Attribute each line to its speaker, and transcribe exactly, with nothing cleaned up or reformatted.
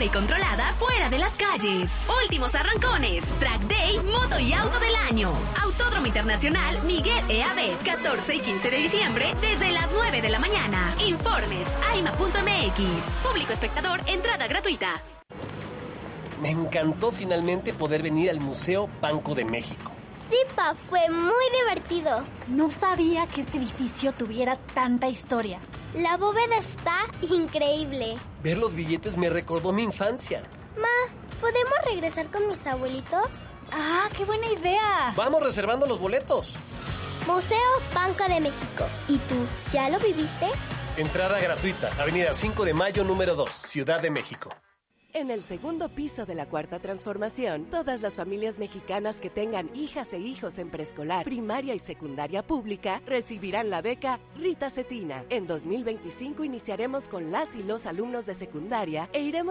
Speaker 1: segura y controlada fuera de las calles. Últimos arrancones. Track Day, moto y auto del año. Autódromo Internacional Miguel E. Abed, catorce y quince de diciembre, desde las nueve de la mañana. Informes, aima punto m x. Público espectador, entrada gratuita.
Speaker 2: Me encantó finalmente poder venir al Museo Banco de México.
Speaker 3: Sí, pa, fue muy divertido.
Speaker 4: No sabía que este edificio tuviera tanta historia.
Speaker 3: La bóveda está increíble.
Speaker 2: Ver los billetes me recordó mi infancia.
Speaker 3: Ma, ¿podemos regresar con mis abuelitos?
Speaker 4: ¡Ah, qué buena idea!
Speaker 2: Vamos reservando los boletos.
Speaker 3: Museo Banco de México. ¿Y tú, ya lo viviste?
Speaker 2: Entrada gratuita, Avenida cinco de Mayo, número dos, Ciudad de México.
Speaker 5: En el segundo piso de la Cuarta Transformación, todas las familias mexicanas que tengan hijas e hijos en preescolar, primaria y secundaria pública recibirán la beca Rita Cetina. En dos mil veinticinco iniciaremos con las y los alumnos de secundaria e iremos